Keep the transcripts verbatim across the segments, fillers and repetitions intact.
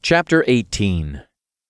Chapter eighteen.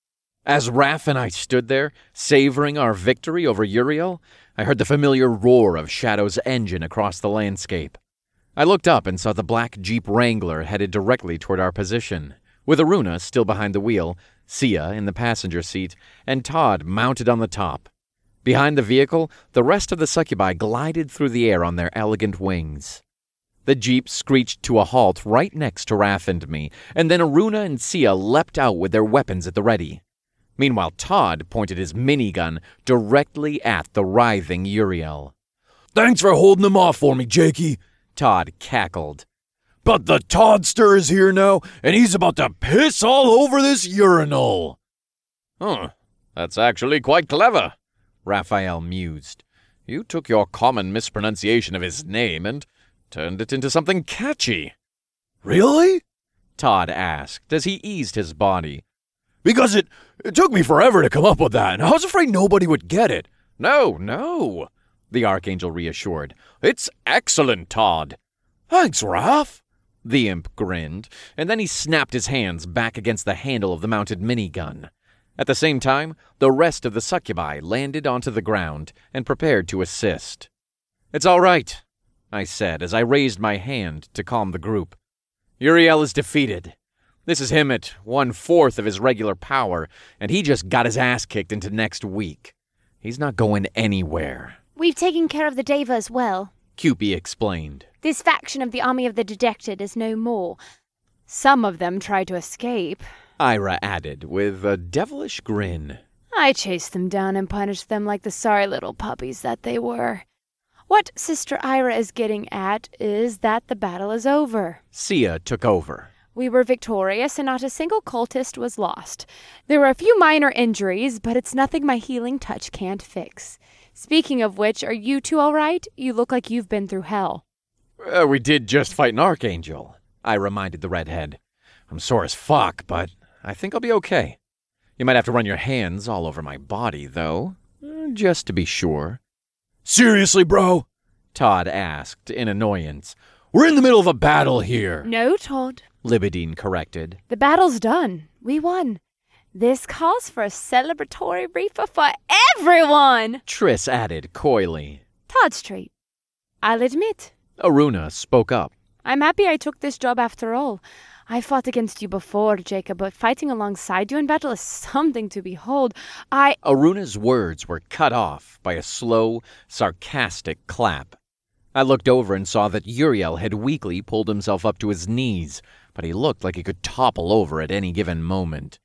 As Raph and I stood there, savoring our victory over Uriel, I heard the familiar roar of Shadow's engine across the landscape. I looked up and saw the black Jeep Wrangler headed directly toward our position, with Aruna still behind the wheel, Sia in the passenger seat, and Todd mounted on the top. Behind the vehicle, the rest of the succubi glided through the air on their elegant wings. The Jeep screeched to a halt right next to Raph and me, and then Aruna and Sia leapt out with their weapons at the ready. Meanwhile, Todd pointed his minigun directly at the writhing Uriel. "Thanks for holding them off for me, Jakey," Todd cackled. "But the Toddster is here now, and he's about to piss all over this urinal." "Huh, that's actually quite clever," Raphael mused. "You took your common mispronunciation of his name and turned it into something catchy." "Really?" Todd asked as he eased his body. "Because it, it took me forever to come up with that, and I was afraid nobody would get it." "No, no," the Archangel reassured. "It's excellent, Todd." "Thanks, Raph." The imp grinned, and then he snapped his hands back against the handle of the mounted minigun. At the same time, the rest of the succubi landed onto the ground and prepared to assist. "It's all right," I said as I raised my hand to calm the group. "Uriel is defeated. This is him at one-fourth of his regular power, and he just got his ass kicked into next week. He's not going anywhere." "We've taken care of the Deva as well," Cupie explained. "This faction of the Army of the Dejected is no more. Some of them tried to escape," Ira added with a devilish grin. "I chased them down and punished them like the sorry little puppies that they were. What Sister Ira is getting at is that the battle is over. Sia took over. We were victorious and not a single cultist was lost. There were a few minor injuries, but it's nothing my healing touch can't fix. Speaking of which, are you two all right? You look like you've been through hell." Uh, we did just fight an Archangel, I reminded the redhead. "I'm sore as fuck, but I think I'll be okay. You might have to run your hands all over my body, though, just to be sure." "Seriously, bro?" Todd asked in annoyance. "We're in the middle of a battle here." "No, Todd," Libidine corrected. "The battle's done. We won. This calls for a celebratory reefer for everyone," Triss added coyly. "Todd's treat. I'll admit." Aruna spoke up. "I'm happy I took this job after all. I fought against you before, Jacob, but fighting alongside you in battle is something to behold. I—" Aruna's words were cut off by a slow, sarcastic clap. I looked over and saw that Uriel had weakly pulled himself up to his knees, but he looked like he could topple over at any given moment.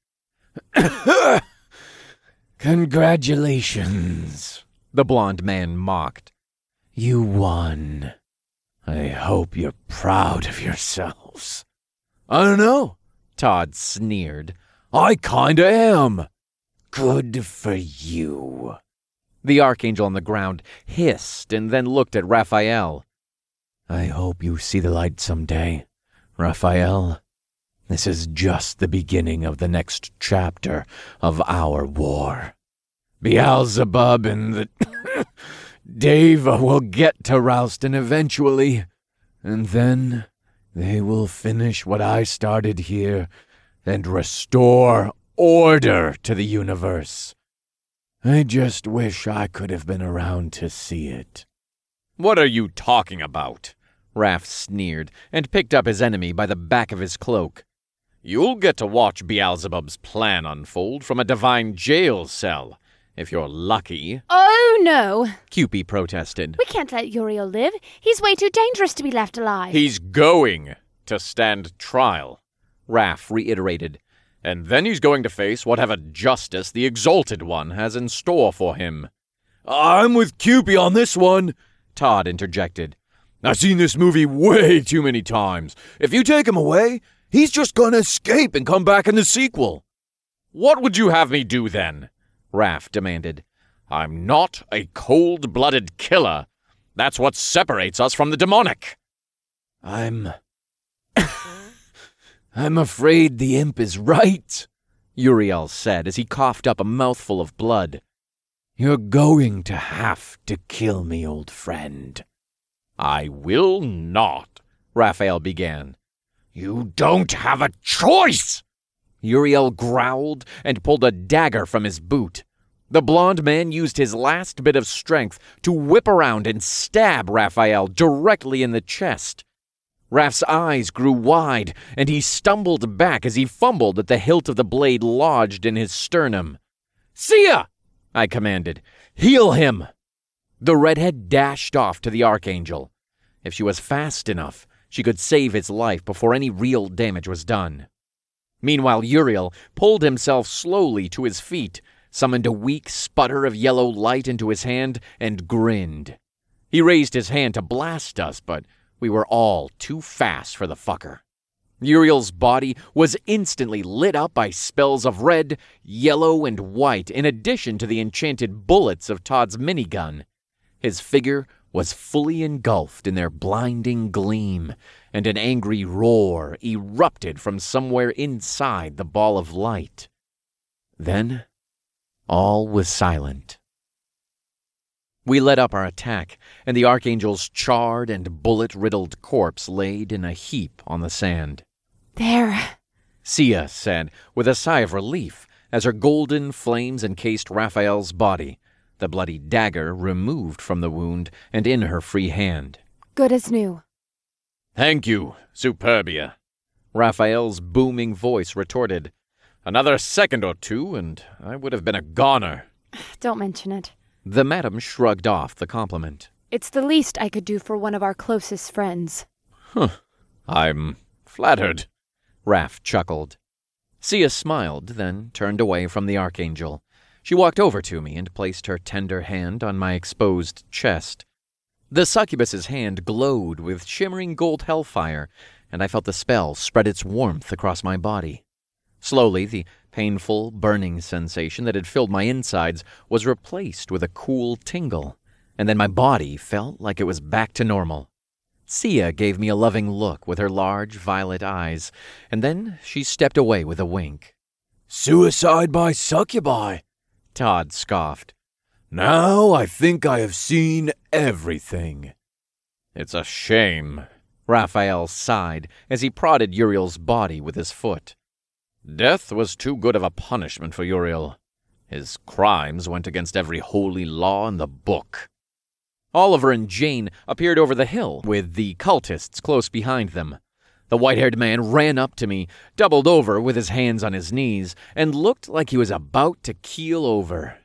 "Congratulations," the blond man mocked. "You won. I hope you're proud of yourselves." "I don't know," Todd sneered. "I kinda am." "Good for you." The Archangel on the ground hissed and then looked at Raphael. "I hope you see the light someday, Raphael. This is just the beginning of the next chapter of our war. Beelzebub and the Deva will get to Ralston eventually, and then they will finish what I started here and restore order to the universe. I just wish I could have been around to see it." "What are you talking about?" Raph sneered and picked up his enemy by the back of his cloak. "You'll get to watch Beelzebub's plan unfold from a divine jail cell, if you're lucky." "Oh, no," Cupie protested. "We can't let Uriel live. He's way too dangerous to be left alive." "He's going to stand trial," Raph reiterated. "And then he's going to face whatever justice the Exalted One has in store for him." "I'm with Cupie on this one," Todd interjected. "I've seen this movie way too many times. If you take him away, he's just gonna escape and come back in the sequel." "What would you have me do then?" Raph demanded. "I'm not a cold-blooded killer. That's what separates us from the demonic." I'm... I'm afraid the imp is right," Uriel said as he coughed up a mouthful of blood. "You're going to have to kill me, old friend." "I will not," Raphael began. "You don't have a choice!" Uriel growled and pulled a dagger from his boot. The blond man used his last bit of strength to whip around and stab Raphael directly in the chest. Raph's eyes grew wide, and he stumbled back as he fumbled at the hilt of the blade lodged in his sternum. "Sia!" I commanded. "Heal him!" The redhead dashed off to the Archangel. If she was fast enough, she could save his life before any real damage was done. Meanwhile, Uriel pulled himself slowly to his feet, summoned a weak sputter of yellow light into his hand, and grinned. He raised his hand to blast us, but we were all too fast for the fucker. Uriel's body was instantly lit up by spells of red, yellow, and white, in addition to the enchanted bullets of Todd's minigun. His figure was fully engulfed in their blinding gleam, and an angry roar erupted from somewhere inside the ball of light. Then all was silent. We led up our attack, and the Archangel's charred and bullet-riddled corpse laid in a heap on the sand. "There," Sia said, with a sigh of relief, as her golden flames encased Raphael's body, the bloody dagger removed from the wound and in her free hand. "Good as new." "Thank you, Superbia," Raphael's booming voice retorted. "Another second or two, and I would have been a goner." "Don't mention it." The madam shrugged off the compliment. "It's the least I could do for one of our closest friends." "Huh. I'm flattered," Raph chuckled. Sia smiled, then turned away from the Archangel. She walked over to me and placed her tender hand on my exposed chest. The succubus's hand glowed with shimmering gold hellfire, and I felt the spell spread its warmth across my body. Slowly, the painful, burning sensation that had filled my insides was replaced with a cool tingle, and then my body felt like it was back to normal. Sia gave me a loving look with her large violet eyes, and then she stepped away with a wink. "Suicide by succubi," Todd scoffed. "Now I think I have seen everything." "It's a shame," Raphael sighed as he prodded Uriel's body with his foot. "Death was too good of a punishment for Uriel. His crimes went against every holy law in the book." Oliver and Jane appeared over the hill, with the cultists close behind them. The white-haired man ran up to me, doubled over with his hands on his knees, and looked like he was about to keel over.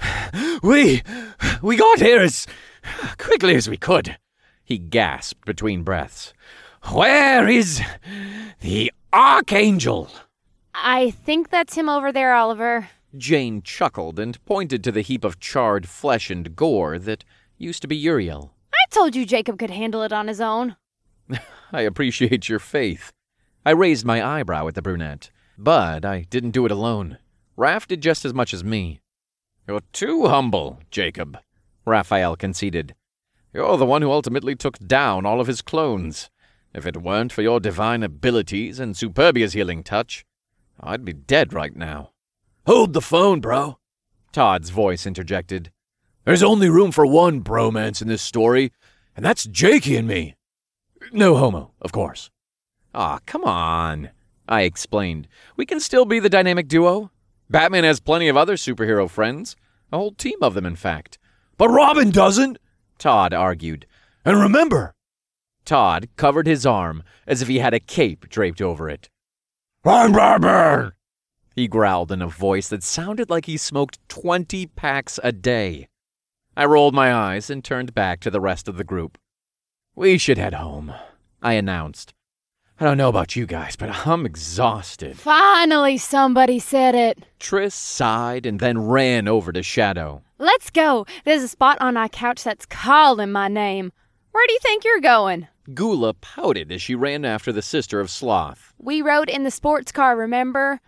We... we got here as quickly as we could," he gasped between breaths. "Where is the Archangel?" "I think that's him over there, Oliver." Jane chuckled and pointed to the heap of charred flesh and gore that used to be Uriel. "I told you Jacob could handle it on his own." "I appreciate your faith." I raised my eyebrow at the brunette, but I didn't do it alone. Raph did just as much as me. "You're too humble, Jacob," Raphael conceded. "You're the one who ultimately took down all of his clones. If it weren't for your divine abilities and Superbia's healing touch, I'd be dead right now." "Hold the phone, bro," Todd's voice interjected. "There's only room for one bromance in this story, and that's Jakey and me. No homo, of course." "Aw, come on," I explained. "We can still be the dynamic duo. Batman has plenty of other superhero friends. A whole team of them, in fact." "But Robin doesn't," Todd argued. "And remember..." Todd covered his arm as if he had a cape draped over it. "I'm Batman," he growled in a voice that sounded like he smoked twenty packs a day. I rolled my eyes and turned back to the rest of the group. "We should head home," I announced. "I don't know about you guys, but I'm exhausted." "Finally somebody said it." Triss sighed and then ran over to Shadow. "Let's go. There's a spot on our couch that's calling my name. Where do you think you're going?" Gula pouted as she ran after the sister of Sloth. "We rode in the sports car, remember?"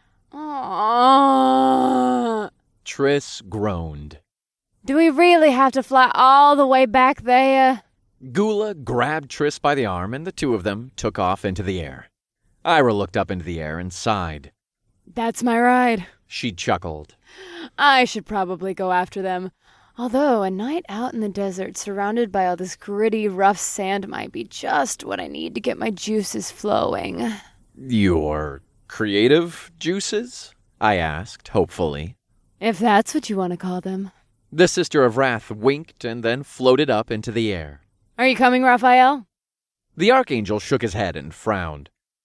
Aww. Triss groaned. "Do we really have to fly all the way back there?" Gula grabbed Triss by the arm, and the two of them took off into the air. Ira looked up into the air and sighed. "That's my ride." She chuckled. "I should probably go after them. Although a night out in the desert surrounded by all this gritty, rough sand might be just what I need to get my juices flowing." "You're creative juices? I asked, hopefully. If that's what you want to call them. The Sister of Wrath winked and then floated up into the air. Are you coming, Raphael? The Archangel shook his head and frowned.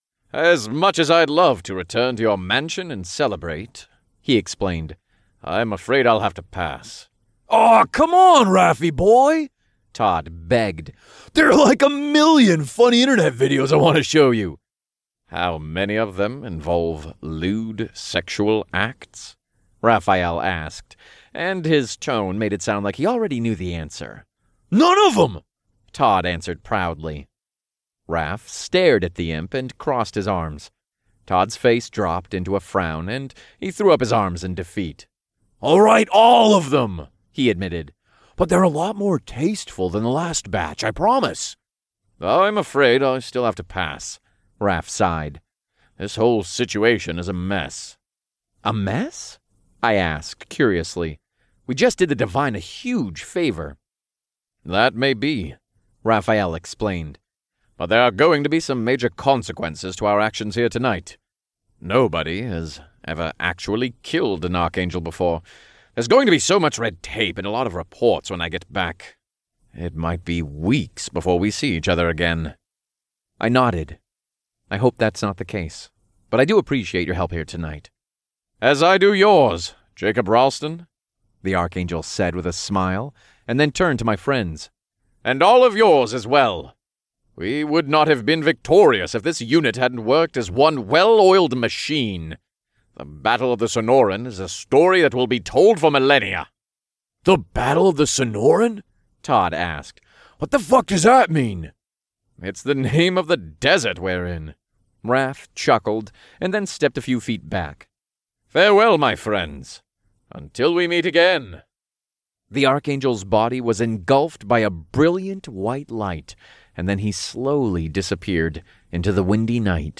As much as I'd love to return to your mansion and celebrate, he explained, I'm afraid I'll have to pass. Aw, come on, Raffy boy, Todd begged. There are like a million funny internet videos I want to show you. How many of them involve lewd sexual acts? Raphael asked, and his tone made it sound like he already knew the answer. None of them, Todd answered proudly. Raph stared at the imp and crossed his arms. Todd's face dropped into a frown, and he threw up his arms in defeat. All right, all of them, he admitted. But they're a lot more tasteful than the last batch, I promise. I'm afraid I still have to pass, Raph sighed. This whole situation is a mess. A mess? I asked, curiously. We just did the Divine a huge favor. That may be, Raphael explained. But there are going to be some major consequences to our actions here tonight. Nobody has ever actually killed an Archangel before. There's going to be so much red tape and a lot of reports when I get back. It might be weeks before we see each other again. I nodded. I hope that's not the case, but I do appreciate your help here tonight. As I do yours, Jacob Ralston, the Archangel said with a smile, and then turned to my friends. And all of yours as well. We would not have been victorious if this unit hadn't worked as one well-oiled machine. The Battle of the Sonoran is a story that will be told for millennia. The Battle of the Sonoran? Todd asked. What the fuck does that mean? It's the name of the desert we're in. Raph chuckled and then stepped a few feet back. Farewell, my friends. Until we meet again. The Archangel's body was engulfed by a brilliant white light, and then he slowly disappeared into the windy night.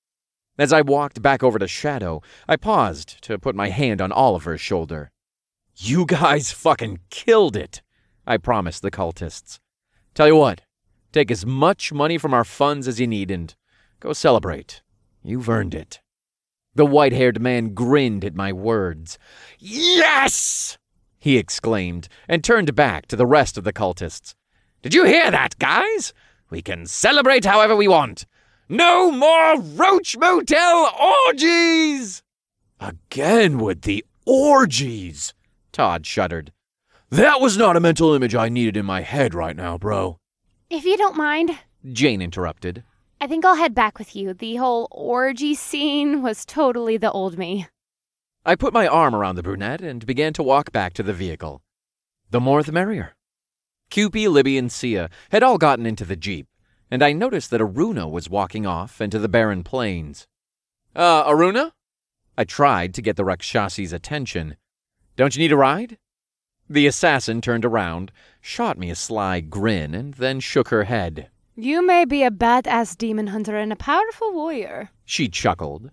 As I walked back over to Shadow, I paused to put my hand on Oliver's shoulder. You guys fucking killed it, I promised the cultists. Tell you what, take as much money from our funds as you need and go celebrate. You've earned it. The white-haired man grinned at my words. Yes! He exclaimed, and turned back to the rest of the cultists. Did you hear that, guys? We can celebrate however we want. No more Roach Motel orgies! Again with the orgies, Todd shuddered. That was not a mental image I needed in my head right now, bro. If you don't mind, Jane interrupted. I think I'll head back with you. The whole orgy scene was totally the old me. I put my arm around the brunette and began to walk back to the vehicle. The more the merrier. Cupie, Libby, and Sia had all gotten into the Jeep, and I noticed that Aruna was walking off into the barren plains. Uh, Aruna? I tried to get the Rakshasi's attention. Don't you need a ride? The assassin turned around, shot me a sly grin, and then shook her head. You may be a badass demon hunter and a powerful warrior, she chuckled.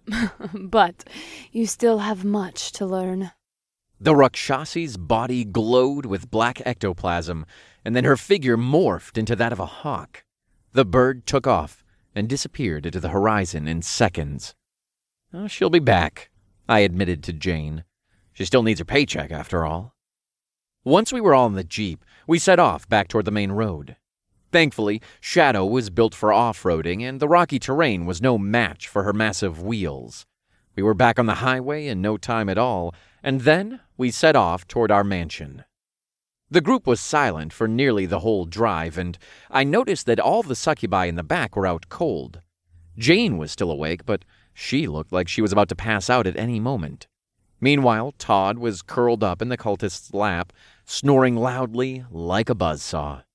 but you still have much to learn. The Rakshasi's body glowed with black ectoplasm, and then her figure morphed into that of a hawk. The bird took off and disappeared into the horizon in seconds. Oh, she'll be back, I admitted to Jane. She still needs her paycheck, after all. Once we were all in the Jeep, we set off back toward the main road. Thankfully, Shadow was built for off-roading, and the rocky terrain was no match for her massive wheels. We were back on the highway in no time at all, and then we set off toward our mansion. The group was silent for nearly the whole drive, and I noticed that all the succubi in the back were out cold. Jane was still awake, but she looked like she was about to pass out at any moment. Meanwhile, Todd was curled up in the cultist's lap, snoring loudly like a buzzsaw.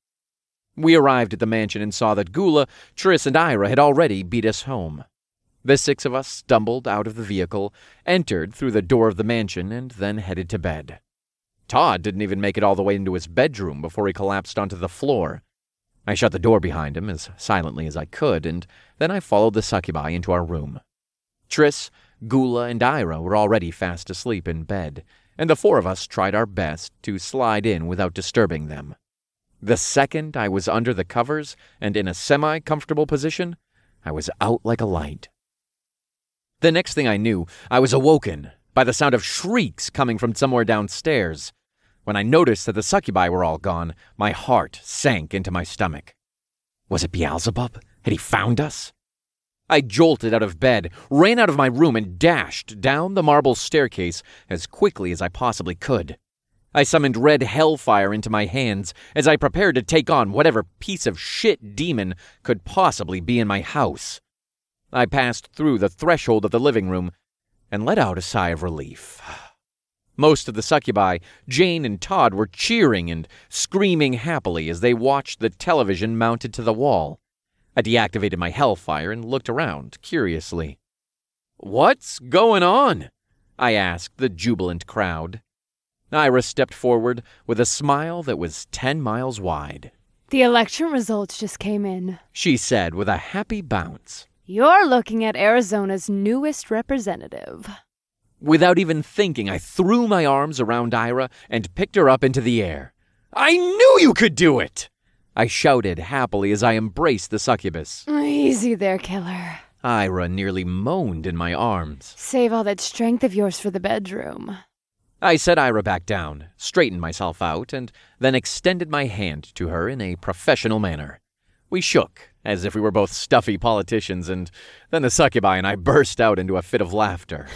We arrived at the mansion and saw that Gula, Triss, and Ira had already beat us home. The six of us stumbled out of the vehicle, entered through the door of the mansion, and then headed to bed. Todd didn't even make it all the way into his bedroom before he collapsed onto the floor. I shut the door behind him as silently as I could, and then I followed the succubi into our room. Triss, Gula, and Ira were already fast asleep in bed, and the four of us tried our best to slide in without disturbing them. The second I was under the covers and in a semi-comfortable position, I was out like a light. The next thing I knew, I was awoken by the sound of shrieks coming from somewhere downstairs. When I noticed that the succubi were all gone, my heart sank into my stomach. Was it Beelzebub? Had he found us? I jolted out of bed, ran out of my room, and dashed down the marble staircase as quickly as I possibly could. I summoned red hellfire into my hands as I prepared to take on whatever piece of shit demon could possibly be in my house. I passed through the threshold of the living room and let out a sigh of relief. Most of the succubi, Jane and Todd, were cheering and screaming happily as they watched the television mounted to the wall. I deactivated my hellfire and looked around curiously. "What's going on?" I asked the jubilant crowd. Ira stepped forward with a smile that was ten miles wide. "The election results just came in," she said with a happy bounce. "You're looking at Arizona's newest representative." Without even thinking, I threw my arms around Ira and picked her up into the air. "I knew you could do it!" I shouted happily as I embraced the succubus. "Easy there, killer." Ira nearly moaned in my arms. "Save all that strength of yours for the bedroom." I set Ira back down, straightened myself out, and then extended my hand to her in a professional manner. We shook, as if we were both stuffy politicians, and then the succubi and I burst out into a fit of laughter.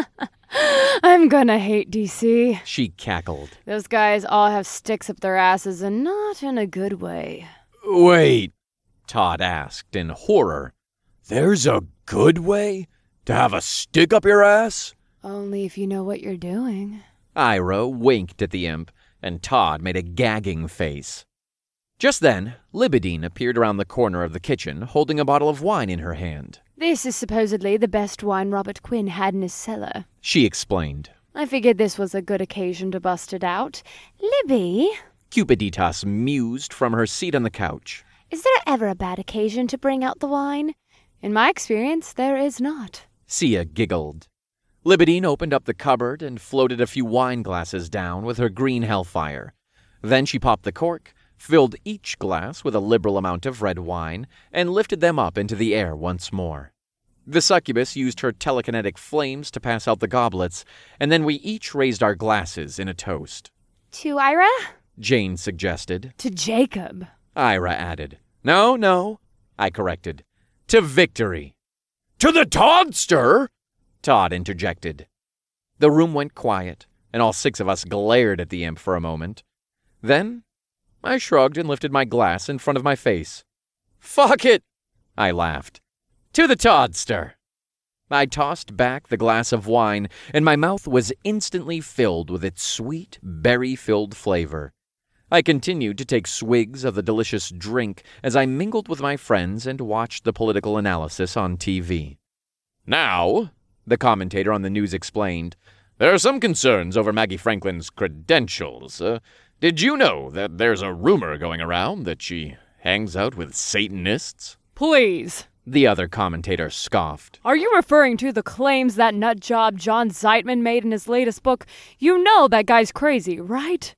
"I'm gonna hate D C" she cackled. "Those guys all have sticks up their asses, and not in a good way." "Wait," Todd asked in horror. "There's a good way to have a stick up your ass?" "Only if you know what you're doing." Ira winked at the imp, and Todd made a gagging face. Just then, Libidine appeared around the corner of the kitchen, holding a bottle of wine in her hand. "This is supposedly the best wine Robert Quinn had in his cellar," she explained. "I figured this was a good occasion to bust it out. Libby," Cupiditas mused from her seat on the couch, "is there ever a bad occasion to bring out the wine? In my experience, there is not." Sia giggled. Libidine opened up the cupboard and floated a few wine glasses down with her green hellfire. Then she popped the cork, filled each glass with a liberal amount of red wine, and lifted them up into the air once more. The succubus used her telekinetic flames to pass out the goblets, and then we each raised our glasses in a toast. "To Ira?" Jane suggested. "To Jacob," Ira added. "No, no," I corrected. "To victory." "To the Toddster!" Todd interjected. The room went quiet, and all six of us glared at the imp for a moment. Then I shrugged and lifted my glass in front of my face. "Fuck it!" I laughed. "To the Toddster!" I tossed back the glass of wine, and my mouth was instantly filled with its sweet, berry-filled flavor. I continued to take swigs of the delicious drink as I mingled with my friends and watched the political analysis on T V. "Now," the commentator on the news explained, "there are some concerns over Maggie Franklin's credentials. Uh, did you know that there's a rumor going around that she hangs out with Satanists?" "Please," the other commentator scoffed. "are you referring to the claims that nutjob John Zeitman made in his latest book? You know that guy's crazy, right?"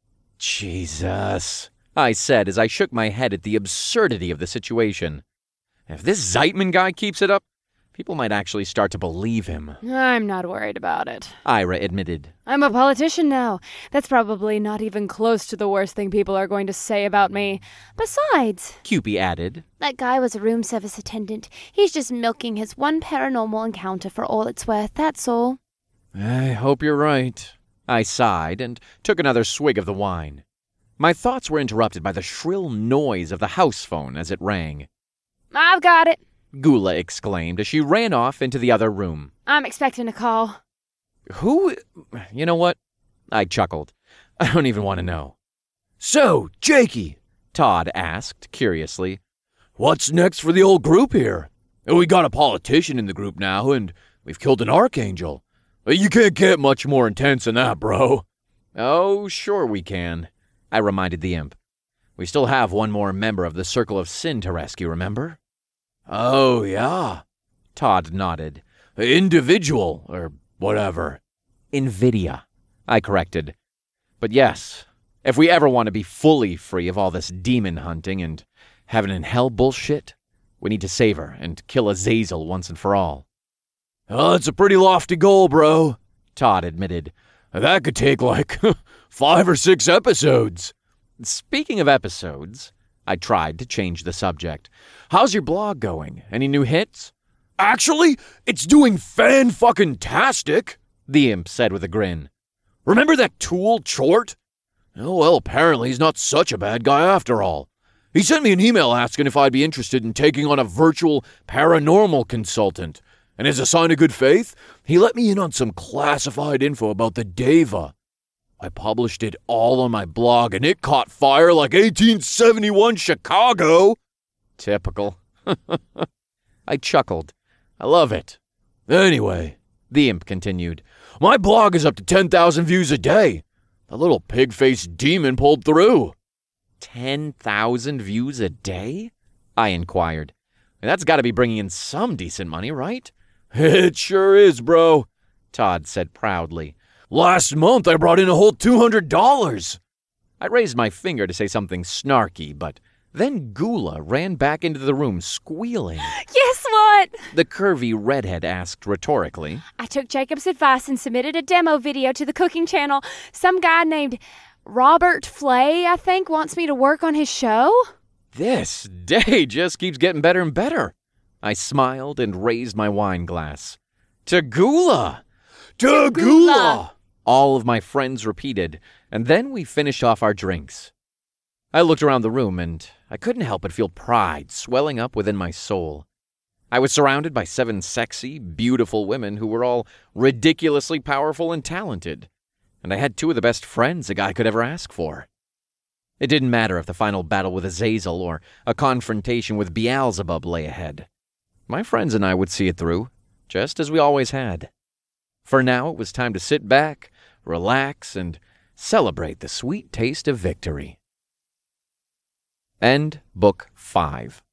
"Jesus," I said as I shook my head at the absurdity of the situation. If this Zeitman guy keeps it up, people might actually start to believe him. "I'm not worried about it," Ira admitted. "I'm a politician now. That's probably not even close to the worst thing people are going to say about me. Besides," Cupie added, "that guy was a room service attendant. He's just milking his one paranormal encounter for all it's worth, that's all." "I hope you're right." I sighed and took another swig of the wine. My thoughts were interrupted by the shrill noise of the house phone as it rang. "I've got it," Gula exclaimed as she ran off into the other room. "I'm expecting a call." "Who? You know what?" I chuckled. "I don't even want to know." "So, Jakey," Todd asked curiously, "what's next for the old group here? We got a politician in the group now, and we've killed an archangel. You can't get much more intense than that, bro." "Oh, sure we can," I reminded the imp. "We still have one more member of the Circle of Sin to rescue, remember?" "Oh, yeah," Todd nodded. "Individual, or whatever." "Invidia," I corrected. "But yes, if we ever want to be fully free of all this demon hunting and heaven and hell bullshit, we need to save her and kill Azazel once and for all." Oh, that's a pretty lofty goal, bro, Todd admitted. That could take like five or six episodes. Speaking of episodes, I tried to change the subject. How's your blog going? Any new hits? Actually, it's doing fan-fucking-tastic, the imp said with a grin. Remember that Tool Chort? Oh, well, apparently he's not such a bad guy after all. He sent me an email asking if I'd be interested in taking on a virtual paranormal consultant. And as a sign of good faith, he let me in on some classified info about the Deva. I published it all on my blog, and it caught fire like eighteen seventy-one Chicago. Typical. I chuckled. I love it. Anyway, the imp continued, my blog is up to ten thousand views a day. The little pig-faced demon pulled through. ten thousand views a day? I inquired. That's got to be bringing in some decent money, right? It sure is, bro, Todd said proudly. Last month I brought in a whole two hundred dollars. I raised my finger to say something snarky, but then Gula ran back into the room squealing. Guess what? The curvy redhead asked rhetorically. I took Jacob's advice and submitted a demo video to the cooking channel. Some guy named Robert Flay, I think, wants me to work on his show. This day just keeps getting better and better. I smiled and raised my wine glass. To Gula! To Gula! All of my friends repeated, and then we finished off our drinks. I looked around the room, and I couldn't help but feel pride swelling up within my soul. I was surrounded by seven sexy, beautiful women who were all ridiculously powerful and talented, and I had two of the best friends a guy could ever ask for. It didn't matter if the final battle with Azazel or a confrontation with Beelzebub lay ahead. My friends and I would see it through, just as we always had. For now, it was time to sit back, relax, and celebrate the sweet taste of victory. End Book five.